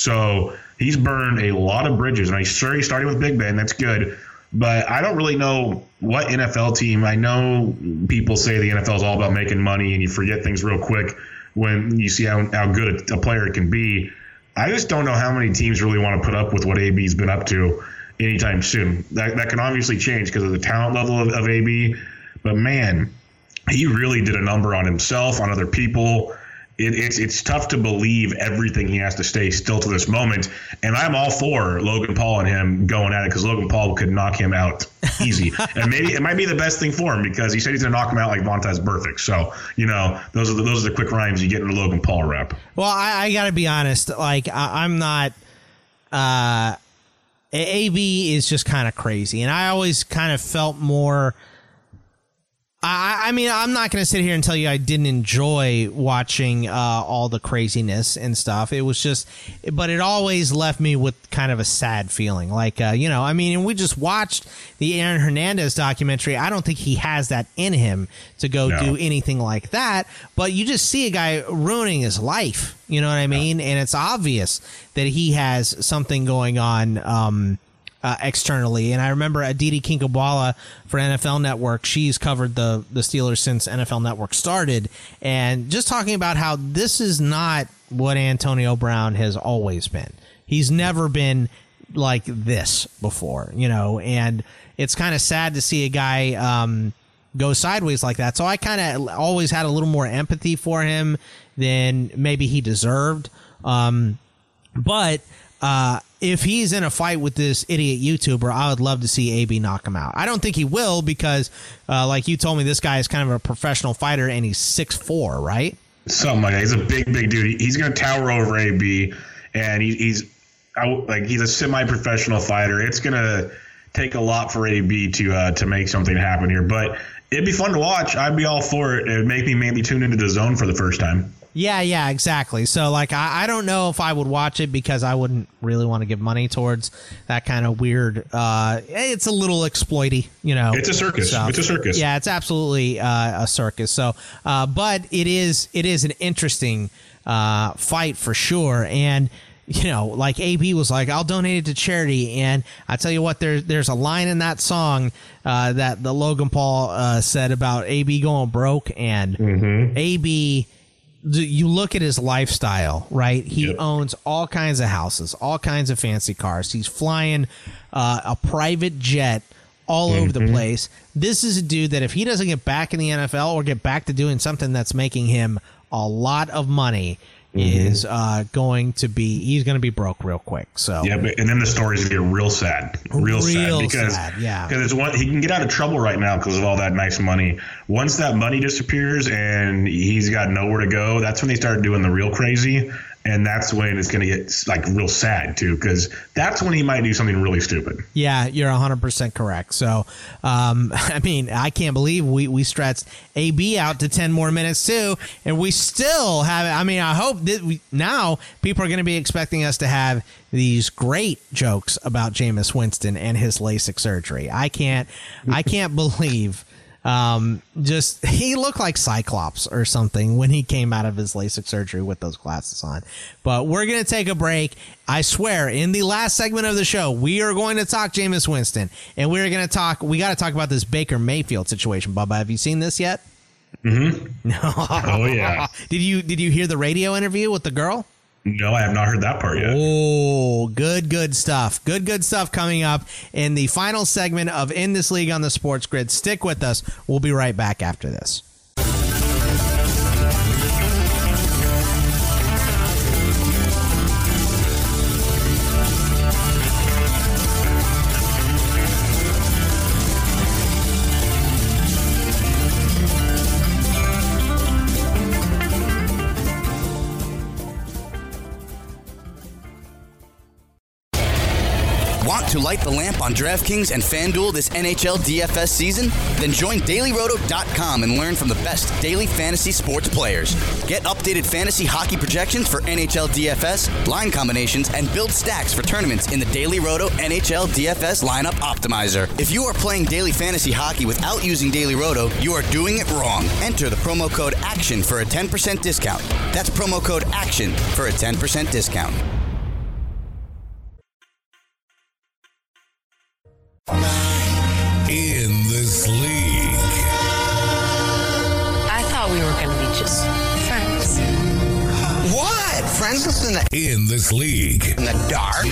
So he's burned a lot of bridges. And I'm sure he's starting with Big Ben. That's good. But I don't really know what N F L team. I know people say the N F L is all about making money and you forget things real quick when you see how, how good a player can be. I just don't know how many teams really want to put up with what A B's been up to anytime soon. That that can obviously change because of the talent level of, of A B. But, man, he really did a number on himself, on other people. It, it's it's tough to believe everything he has to stay still to this moment. And I'm all for Logan Paul and him going at it because Logan Paul could knock him out easy. And maybe it might be the best thing for him because he said he's going to knock him out like Vontaze Burfict. So, you know, those are the, those are the quick rhymes you get in a Logan Paul rap. Well, I, I got to be honest. Like, I, I'm not uh, – A B is just kind of crazy. And I always kind of felt more I, I mean, I'm not going to sit here and tell you I didn't enjoy watching uh, all the craziness and stuff. It was just, but it always left me with kind of a sad feeling. Like, uh, you know, I mean, and we just watched the Aaron Hernandez documentary. I don't think he has that in him to go no. do anything like that. But you just see a guy ruining his life. You know what I mean? No. And it's obvious that he has something going on um Uh, externally. And I remember Aditi Kinkhabwala for N F L Network, she's covered the, the Steelers since N F L Network started, and just talking about how this is not what Antonio Brown has always been. He's never been like this before, you know, and it's kind of sad to see a guy um, go sideways like that. So I kind of always had a little more empathy for him than maybe he deserved. Um, but uh, if he's in a fight with this idiot YouTuber, I would love to see A B knock him out. I don't think he will because, uh, like you told me, this guy is kind of a professional fighter and he's six foot four, right? Something like that. He's a big, big dude. He's going to tower over A B, and he, he's like he's a semi-professional fighter. It's going to take a lot for A B to uh, to make something happen here, but it'd be fun to watch. I'd be all for it. It would make me maybe tune into the zone for the first time. Yeah, yeah, exactly. So, like, I, I don't know if I would watch it because I wouldn't really want to give money towards that kind of weird. Uh, it's a little exploity, you know. It's a circus. Stuff. It's a circus. Yeah, it's absolutely uh, a circus. So, uh, but it is it is an interesting uh, fight for sure. And you know, like A B was like, I'll donate it to charity. And I tell you what, there's there's a line in that song uh, that the Logan Paul uh, said about A B going broke, and mm-hmm. A B. You look at his lifestyle, right? He yep. owns all kinds of houses, all kinds of fancy cars. He's flying uh, a private jet all mm-hmm. over the place. This is a dude that if he doesn't get back in the N F L or get back to doing something that's making him a lot of money, mm-hmm. is uh, going to be he's going to be broke real quick. So yeah, but, and then the stories get real sad, real, real sad because sad, yeah, because it's one he can get out of trouble right now because of all that nice money. Once that money disappears and he's got nowhere to go, that's when they start doing the real crazy, and that's when it's going to get like real sad too, because that's when he might do something really stupid. Yeah, you're one hundred percent correct. So, um, I mean, I can't believe we, we stretched A B out to ten more minutes too, and we still have, I mean, I hope that we, now people are going to be expecting us to have these great jokes about Jameis Winston and his LASIK surgery. I can't, I can't believe Um, just he looked like Cyclops or something when he came out of his LASIK surgery with those glasses on. But we're going to take a break. I swear, in the last segment of the show, we are going to talk Jameis Winston, and we're going to talk. We got to talk about this Baker Mayfield situation. Bubba, have you seen this yet? Mm-hmm. No. Oh yeah. Did you Did you hear the radio interview with the girl? No, I have not heard that part yet. Oh, good, good stuff. Good, good stuff coming up in the final segment of In This League on the Sports Grid. Stick with us. We'll be right back after this. Want to light the lamp on DraftKings and FanDuel this N H L D F S season? Then join Daily Roto dot com and learn from the best daily fantasy sports players. Get updated fantasy hockey projections for N H L D F S, line combinations, and build stacks for tournaments in the Daily Roto N H L D F S Lineup Optimizer. If you are playing daily fantasy hockey without using Daily Roto, you are doing it wrong. Enter the promo code ACTION for a ten percent discount. That's promo code ACTION for a ten percent discount. In this league. I thought we were going to be just friends. What? Friends in the In this league. In the dark.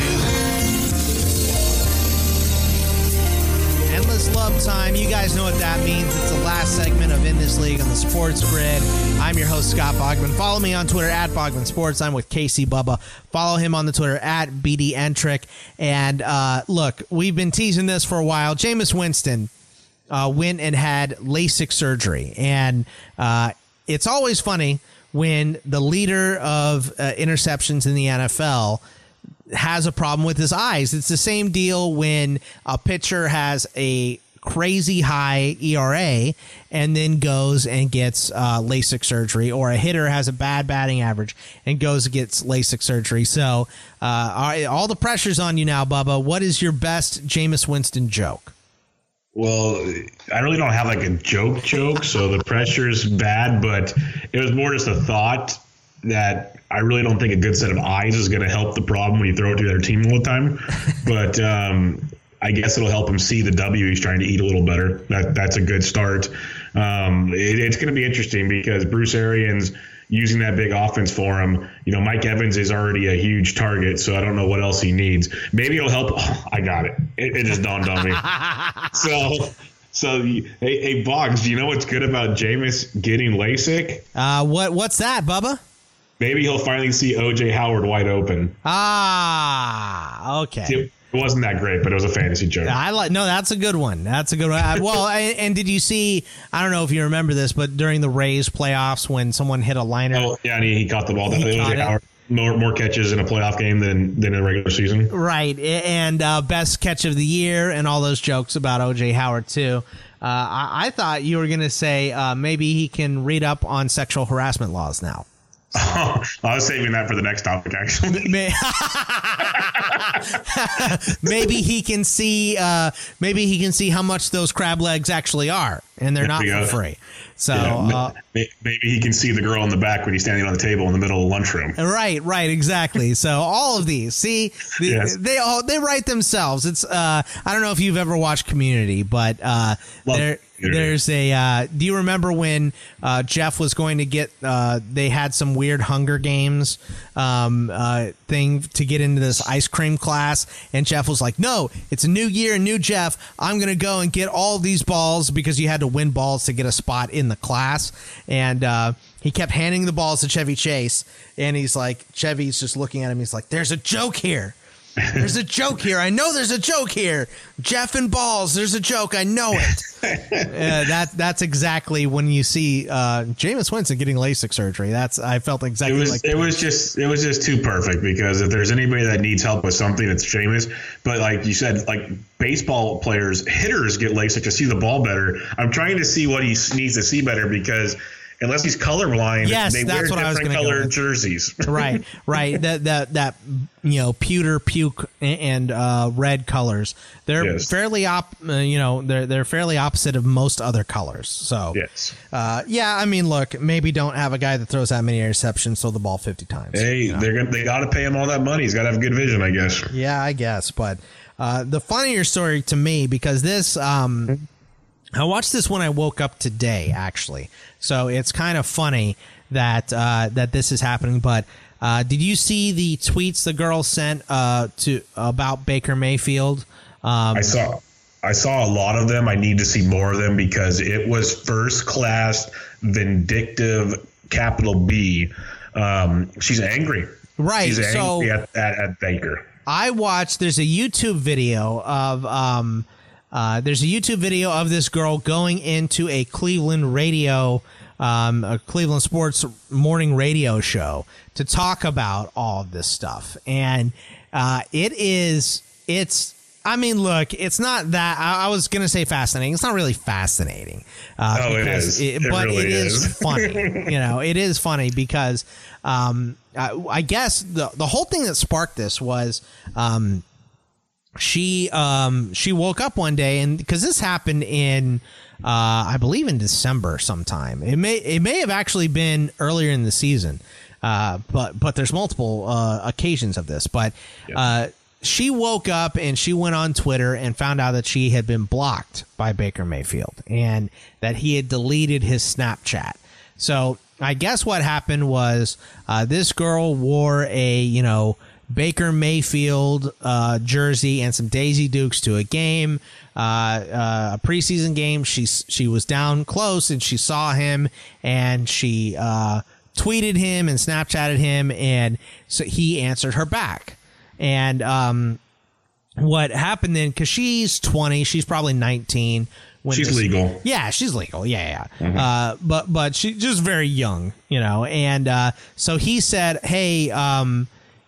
Endless love time. You guys know what that means. It's the last segment of In This League on the Sports Grid. I'm your host, Scott Bogman. Follow me on Twitter at Bogman Sports. I'm with Casey Bubba. Follow him on the Twitter at B D Entrick. And uh, look, we've been teasing this for a while. Jameis Winston uh, went and had LASIK surgery. And uh, it's always funny when the leader of uh, interceptions in the N F L has a problem with his eyes. It's the same deal when a pitcher has a crazy high E R A and then goes and gets uh, LASIK surgery, or a hitter has a bad batting average and goes and gets LASIK surgery. So uh, all the pressure's on you now, Bubba. What is your best Jameis Winston joke? Well, I really don't have like a joke joke, so the pressure's bad, but it was more just a thought that I really don't think a good set of eyes is going to help the problem when you throw it to the other team all the time. But um, I guess it'll help him see the W he's trying to eat a little better. That That's a good start. Um, it, it's going to be interesting because Bruce Arians using that big offense for him. You know, Mike Evans is already a huge target, so I don't know what else he needs. Maybe it'll help. Oh, I got it. It, it just dawned on me. So, so hey, hey, Boggs, do you know what's good about Jameis getting LASIK? Uh, what What's that, Bubba? Maybe he'll finally see O J Howard wide open. Ah, okay. It wasn't that great, but it was a fantasy joke. I like. No, that's a good one. That's a good one. Well, and, and did you see? I don't know if you remember this, but during the Rays playoffs, when someone hit a liner. Oh yeah, and he, he caught the ball. That O J Howard more more catches in a playoff game than than in a regular season. Right, and uh, best catch of the year, and all those jokes about O J Howard too. Uh, I, I thought you were going to say uh, maybe he can read up on sexual harassment laws now. Oh, I was saving that for the next topic, actually. Maybe he can see. Uh, maybe he can see how much those crab legs actually are, and they're not for free. So yeah, uh, maybe he can see the girl in the back when he's standing on the table in the middle of the lunchroom. Right, right, exactly. So all of these, see, the, yes. they all they write themselves. It's uh, I don't know if you've ever watched Community, but uh, there. There's a. Uh, do you remember when uh, Jeff was going to get? Uh, they had some weird Hunger Games um, uh, thing to get into this ice cream class, and Jeff was like, "No, it's a new year, new Jeff. I'm going to go and get all these balls because you had to win balls to get a spot in the class." And uh, he kept handing the balls to Chevy Chase, and he's like, Chevy's just looking at him. He's like, "There's a joke here. There's a joke here. I know there's a joke here. Jeff and balls. There's a joke. I know it." uh, that that's exactly when you see uh, Jameis Winston getting LASIK surgery. That's I felt exactly it was, like it was just it was just too perfect, because if there's anybody that needs help with something, it's Jameis. But like you said, like baseball players, hitters get LASIK to see the ball better. I'm trying to see what he needs to see better, because unless he's colorblind, yes, they that's wear what different colored go jerseys. Right, right. That that that you know, pewter, puke, and uh, red colors. They're yes. fairly op. Uh, you know, they're they're fairly opposite of most other colors. So yes, uh, yeah. I mean, look, maybe don't have a guy that throws that many interceptions, throw the ball fifty times. Hey, you know? they're gonna, they got to pay him all that money. He's got to have good vision, I guess. Yeah, I guess. But uh, the funnier story to me, because this. Um, I watched this when I woke up today, actually. So it's kind of funny that uh, that this is happening. But uh, did you see the tweets the girl sent uh, to about Baker Mayfield? Um, I saw. I saw a lot of them. I need to see more of them, because it was first class, vindictive, capital B. Um, she's angry. Right. She's angry so at, at, at Baker. I watched. There's a YouTube video of. Um, Uh, there's a YouTube video of this girl going into a Cleveland radio, um, a Cleveland sports morning radio show to talk about all of this stuff. And uh, it is, it's, I mean, look, it's not that, I, I was going to say fascinating. It's not really fascinating. Uh, oh, it is. It, it but really it is, is funny. You know, it is funny because um, I, I guess the, the whole thing that sparked this was, um, She um she woke up one day, and because this happened in uh I believe in December sometime. It may it may have actually been earlier in the season, uh but but there's multiple uh, occasions of this. But uh she woke up and she went on Twitter and found out that she had been blocked by Baker Mayfield and that he had deleted his Snapchat. So I guess what happened was uh, this girl wore a you know. Baker Mayfield uh, jersey and some Daisy Dukes to a game, uh, uh, a preseason game. She she was down close and she saw him, and she uh, tweeted him and Snapchatted him, and so he answered her back. And um, what happened then? Because she's twenty, she's probably nineteen. When she's this, legal. Yeah, she's legal. Yeah, yeah. Mm-hmm. Uh, but but she's just very young, you know. And uh, so he said, "Hey." Um,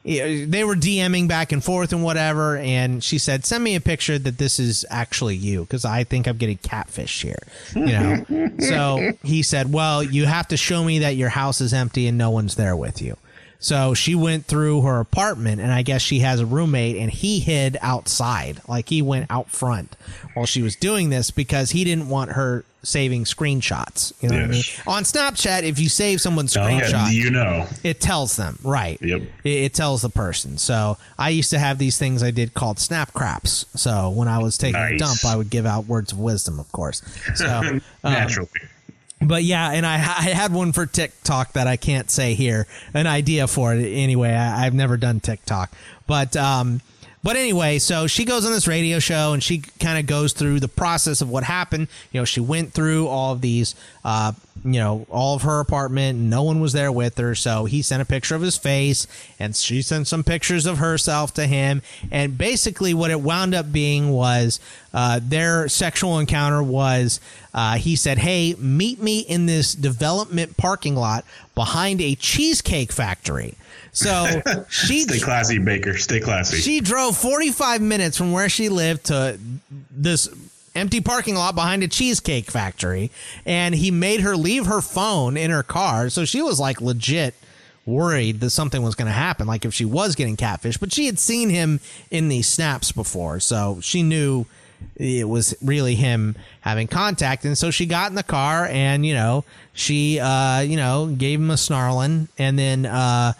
they were DMing back and forth and whatever, and she said, send me a picture that this is actually you, because I think I'm getting catfish here, you know. So he said, well, you have to show me that your house is empty and no one's there with you. So she went through her apartment, and I guess she has a roommate, and he hid outside. Like, he went out front while she was doing this because he didn't want her saving screenshots. You know yes. what I mean? On Snapchat, if you save someone's oh, screenshot, yeah, you know, it tells them, right? Yep. It, it tells the person. So I used to have these things I did called snap craps. So when I was taking nice. a dump, I would give out words of wisdom, of course. So um, naturally. But yeah, and I, I had one for TikTok that I can't say here, an idea for it anyway. I, I've never done TikTok, but um, but anyway, so she goes on this radio show and she kind of goes through the process of what happened. You know, she went through all of these, uh, you know, all of her apartment. And no one was there with her, so he sent a picture of his face, and she sent some pictures of herself to him. And basically, what it wound up being was uh, their sexual encounter was. Uh, he said, hey, meet me in this development parking lot behind a cheesecake factory. So she stay classy, Baker. Stay classy. She drove forty-five minutes from where she lived to this empty parking lot behind a cheesecake factory. And he made her leave her phone in her car. So she was like legit worried that something was going to happen, like if she was getting catfish. But she had seen him in these snaps before, so she knew it was really him having contact. And so she got in the car and, you know, she, uh, you know, gave him a snarling and then uh,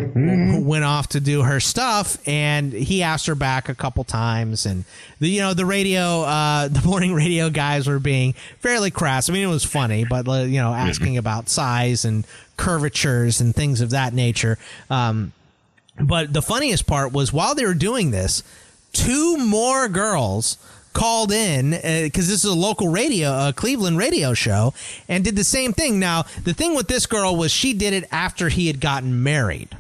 went off to do her stuff. And he asked her back a couple times. And, the, you know, the radio, uh, the morning radio guys were being fairly crass. I mean, it was funny, but, uh, you know, asking about size and curvatures and things of that nature. Um, but the funniest part was while they were doing this, two more girls called in because uh, this is a local radio, a Cleveland radio show, and did the same thing. Now, the thing with this girl was she did it after he had gotten married.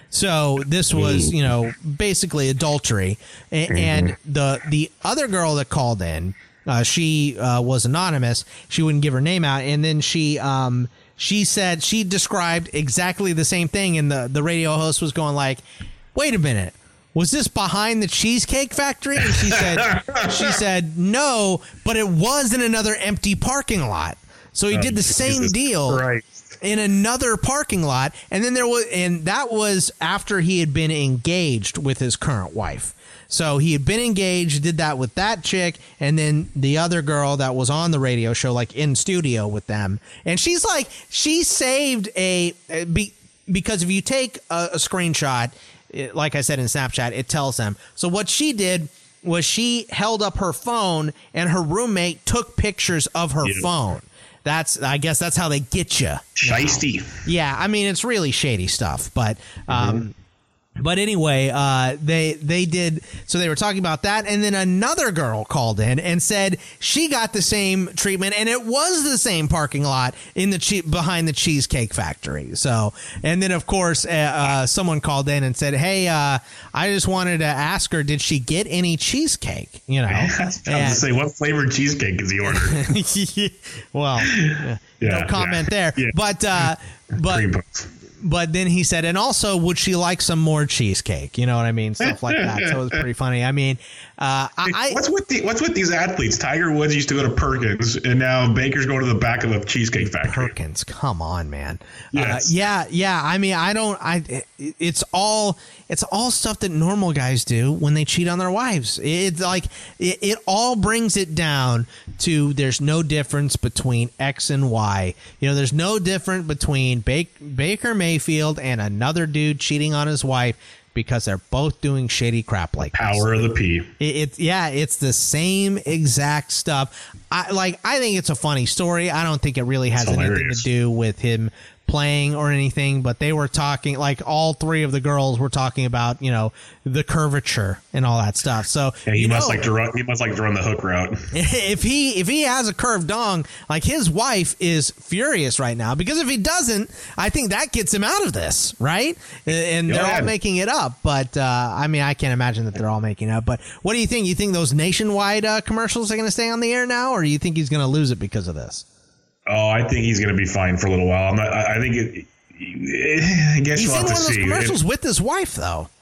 So this was, you know, basically adultery. A- and the the other girl that called in, uh, she uh, was anonymous. She wouldn't give her name out. And then she um, she said she described exactly the same thing. And the, the radio host was going like, wait a minute. Was this behind the Cheesecake Factory? And she said, she said, no, but it was in another empty parking lot. So he oh, did the same Jesus deal Christ. in another parking lot. And then there was, and that was after he had been engaged with his current wife. So he had been engaged, did that with that chick, and then the other girl that was on the radio show, like in studio with them. And she's like, she saved a, be, because if you take a, a screenshot, It, like I said in Snapchat, it tells them. So what she did was she held up her phone and her roommate took pictures of her yeah. phone. That's, I guess that's how they get you. Shiesty. Yeah, I mean, it's really shady stuff. But um, mm-hmm. but anyway, uh, they they did. So they were talking about that. And then another girl called in and said she got the same treatment. And it was the same parking lot in the che- behind the Cheesecake Factory. So and then, of course, uh, uh, someone called in and said, hey, uh, I just wanted to ask her, did she get any cheesecake? You know, I was going to say, what flavored cheesecake is he ordering? well, yeah, no comment yeah, there. Yeah. But uh, but. But then he said, and also, would she like some more cheesecake? You know what I mean? Stuff like that. So it was pretty funny. I mean, uh, I, what's with the, what's with these athletes? Tiger Woods used to go to Perkins, and now Baker's going to the back of a Cheesecake Factory. Perkins, come on, man. Yes. Uh, yeah, yeah. I mean, I don't. I. It's all. It's all stuff that normal guys do when they cheat on their wives. It's like it, it all brings it down to there's no difference between X and Y. You know, there's no difference between Baker, Baker Mayfield and another dude cheating on his wife because they're both doing shady crap like Power this. of the P. It, it yeah, it's the same exact stuff. I like. I think it's a funny story. I don't think it really has anything to do with him playing or anything, but they were talking, like all three of the girls were talking about, you know, the curvature and all that stuff. So yeah, he you must know, like to run. He must like to run the hook route. If he if he has a curved dong, like his wife is furious right now because if he doesn't, I think that gets him out of this, right? And they're yeah. all making it up. But uh, I mean, I can't imagine that they're all making it up. But what do you think? You think those nationwide uh, commercials are going to stay on the air now, or do you think he's going to lose it because of this? Oh, I think he's going to be fine for a little while. I'm not, I, I think it. I guess he's we'll in have one to of those see. commercials with his wife, though.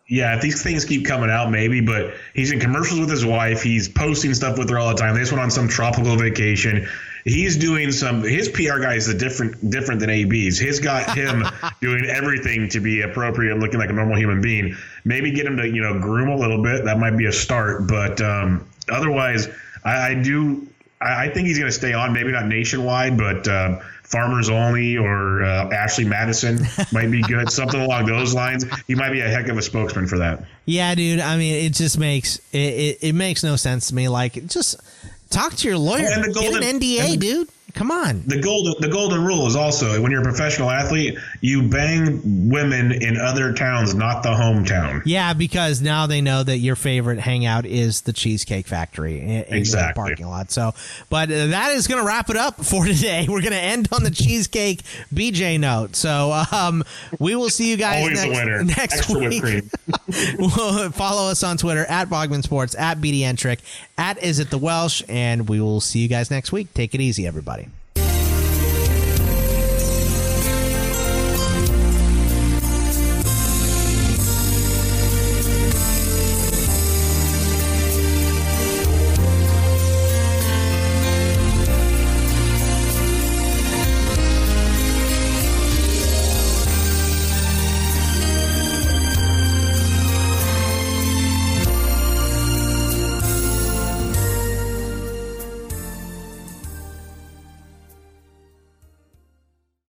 Yeah, if these things keep coming out, maybe, but he's in commercials with his wife. He's posting stuff with her all the time. They just went on some tropical vacation. He's doing some – his P R guy is a different different than A B's. His got him doing everything to be appropriate and looking like a normal human being. Maybe get him to, you know, groom a little bit. That might be a start. But um, otherwise, I, I do – I think he's going to stay on, maybe not nationwide, but uh, Farmers Only or uh, Ashley Madison might be good. Something along those lines. He might be a heck of a spokesman for that. Yeah, dude. I mean, it just makes it, it, it makes no sense to me. Like, just talk to your lawyer. Oh, and the golden, Get an N D A, the, dude. Come on. The golden the golden rule is also when you're a professional athlete, you bang women in other towns, not the hometown. Yeah, because now they know that your favorite hangout is the Cheesecake Factory in, in exactly. the parking lot. So, but uh, that is going to wrap it up for today. We're going to end on the Cheesecake B J note. So um, we will see you guys Always next, the winner. next Extra week. Whipped cream. Follow us on Twitter at Bogman Sports, at B D N Trick, at Is It The Welsh, and we will see you guys next week. Take it easy, everybody.